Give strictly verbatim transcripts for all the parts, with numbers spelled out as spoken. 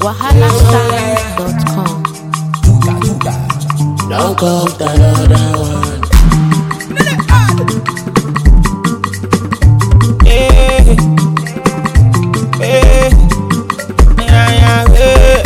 wahala style dot com. Don't come to another one. Hey, hey, yeah, yeah, hey.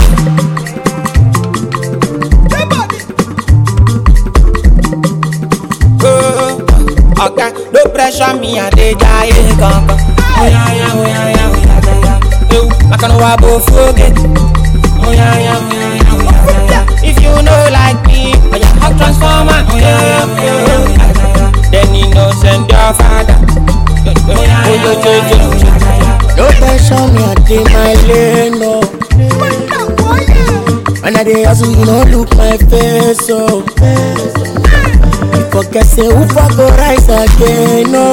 Oh, okay, no pressure me, I dey die, come, come. Oh yeah, yeah, oh yeah, yeah, oh yeah, yeah, yeah. Oh, I can't wabo forget. Oh yeah, yeah, oh yeah, yeah, oh yeah, yeah, yeah. If you know like me, oh yeah, hot transformer. Oh yeah, yeah, oh yeah, yeah, oh yeah, yeah, yeah. Then you know send your father. Oh yeah, yeah, oh yeah, yeah. No pressure me, I dey my lane, no. When I dey hustle, you don't look my face, oh. You forget say who for go rise again, no.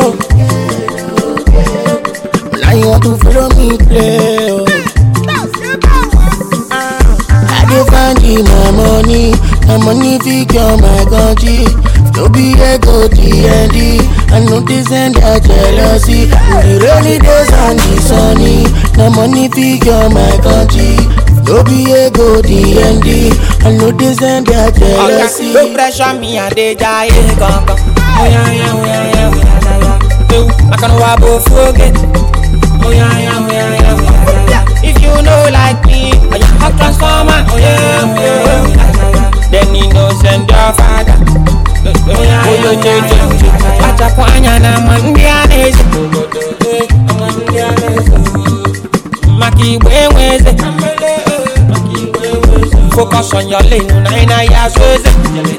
Now you want to follow me play, oh. I dey find you my money, my money figure my country. No be ego D and D, I know this and that jealousy. The rainy days and the sunny, my money figure my country. No be ego D and D, I know this and that jealousy. No pressure me, I dey die, come, come. Oh yeah, yeah, oh yeah, yeah, oh yeah, yeah, yeah. I can't wabo forget. Oh yeah, yeah, oh yeah, yeah, oh yeah, yeah. If you know like me, oh yeah, hot transformer. Oh yeah, yeah, oh yeah, yeah, yeah. Then you know send your father. Oh yeah, oh yeah, yeah, yeah. Acha kwanya na mandianese. Maki weweze. Focus on your lane, na ina ya sweze.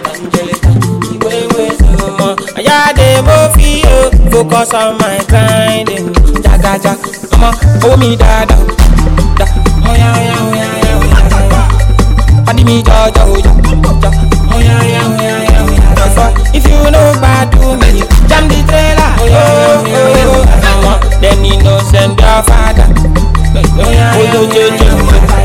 Yeah, they both feel. Focus on my grinding. Jaga jaga, mama, oh me dada, da. Oh yeah, yeah, oh yeah, yeah, oh yeah, yeah. Padi me jaja, oh ja, ja. Oh yeah, yeah, oh yeah, yeah, oh yeah, yeah. If you know bad to me, jam the trailer. Oh yeah, yeah, oh yeah, oh yeah. Then you know send your father. Oh yeah, oh yeah, yeah, yeah.